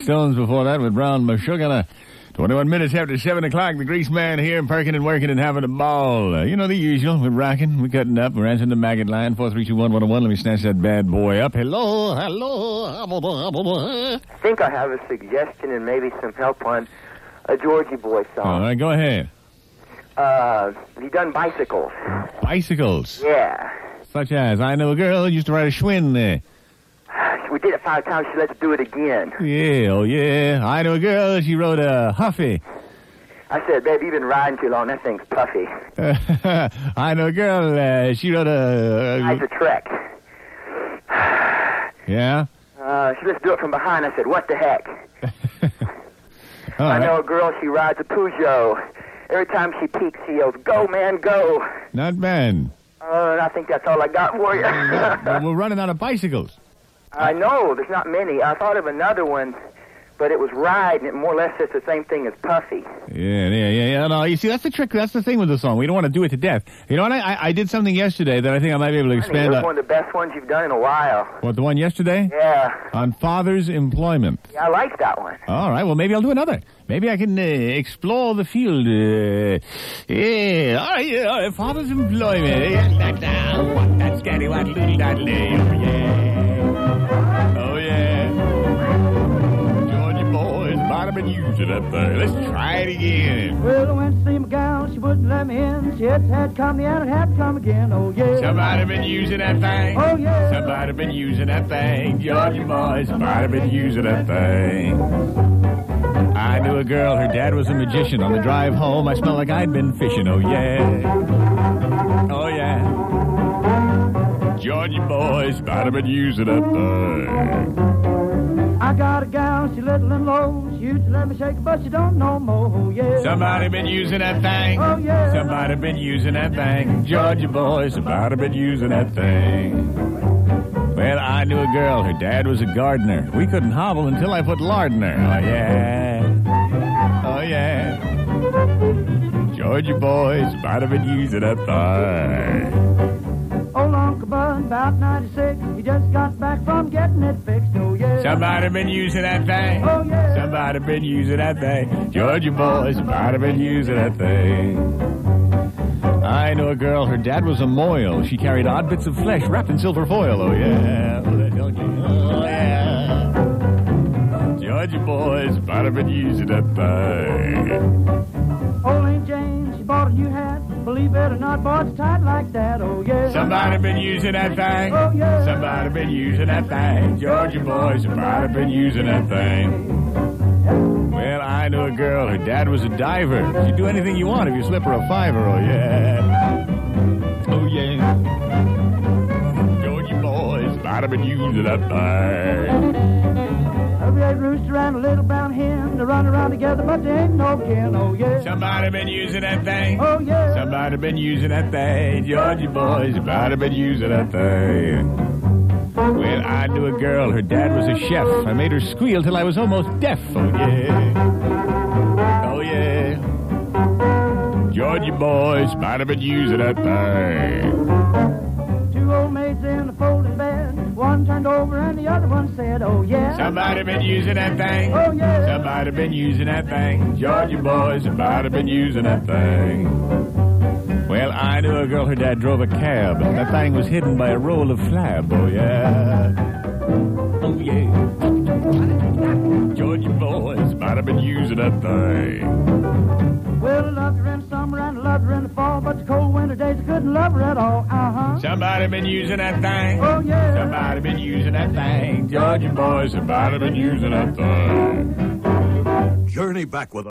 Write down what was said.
Stones before that with Brown Meshuggah. 21 minutes after 7 o'clock, the Grease Man here, perking and working and having a ball. You know the usual. We're rocking, we're cutting up, we're answering the maggot line, 4321101. Let me snatch that bad boy up. Hello. I think I have a suggestion and maybe some help on a Georgie Boy song. All right, go ahead. He done bicycles. Bicycles? Yeah. Such as, I know a girl who used to ride a Schwinn there. We did it 5 times, so let's do it again. Yeah, oh yeah. I know a girl, she rode a Huffy. I said, baby, you've been riding too long, that thing's puffy. I know a girl, she rode a... It's a Trek. Yeah? She let's do it from behind. I said, what the heck? I know a girl, she rides a Peugeot. Every time she peeks, she yells, go, man, go. Not bad. I think that's all I got for you. Well, we're running out of bicycles. I know, there's not many. I thought of another one, but it was ride, and it more or less says the same thing as puffy. Yeah. No, you see, that's the trick. That's the thing with the song. We don't want to do it to death. You know what? I did something yesterday that I think I might be able to expand on. It was one of the best ones you've done in a while. What, the one yesterday? Yeah. On father's employment. Yeah, I like that one. All right, well, maybe I'll do another. Maybe I can explore the field. All right, father's employment. What that scatty, what little that Oh, yeah. Georgia boys might have been using that thing. Let's try it again. Well, I went to see my gal, she wouldn't let me in. She had to come and it had to come again, oh yeah. Somebody been using that thing. Oh yeah. Somebody been using that thing. Georgia boys might have been using that thing. I knew a girl, her dad was a magician. On the drive home, I smelled like I'd been fishing, oh yeah. Oh yeah. Georgia boys might have been using that thing. I got a gal, she little and low. She used to let me shake her, but she don't know more, oh yeah. Somebody been using that thing. Oh yeah. Somebody been using that thing. Georgia boys might have been using that thing. Well, I knew a girl, her dad was a gardener. We couldn't hobble until I put lard in her. Oh yeah. Oh yeah. Georgia boys might have been using that thing. Old Uncle Bud, about 96, he just got back from getting it fixed, oh yeah. Somebody been using that thing. Oh yeah. Somebody been using that thing. Georgia boys might have been using that thing. I know a girl, her dad was a mohel. She carried odd bits of flesh wrapped in silver foil, oh yeah. Oh yeah. Georgia boys might have been using that thing. Old Aunt Jane, she bought a new hat. Believe it or not, boy, it's tight like that, oh yeah. Somebody been using that thing. Oh yeah. Somebody been using that thing. Georgia boys might have been using that thing. Well, I knew a girl, her dad was a diver. She'd do anything you want if you slip her a $5, oh yeah. Oh yeah. Georgia boys might have been using that thing. A red rooster and a little brown hen, they run around together, but they ain't no kin, oh yeah. Somebody been using that thing. Oh yeah. Somebody been using that thing. Georgia boys might have been using that thing. Well, I knew a girl, her dad was a chef. I made her squeal till I was almost deaf, oh yeah. Oh yeah. Georgia boys might have been using that thing. 2 old maids in a folding bed, one turned over and the other one said, oh yeah. Somebody been using that thing. Oh yeah. Somebody been using that thing. Georgia boys might have been using that thing. Well, I knew a girl, her dad drove a cab. That thing was hidden by a roll of flab, oh yeah. Oh yeah. Georgia boys might have been using that thing. Well, I loved her in the summer and I loved her in the fall, but the cold winter days I couldn't love her at all, uh-huh. Somebody been using that thing. Oh yeah. Somebody been using that thing. Georgia boys might have been using that thing. Journey back with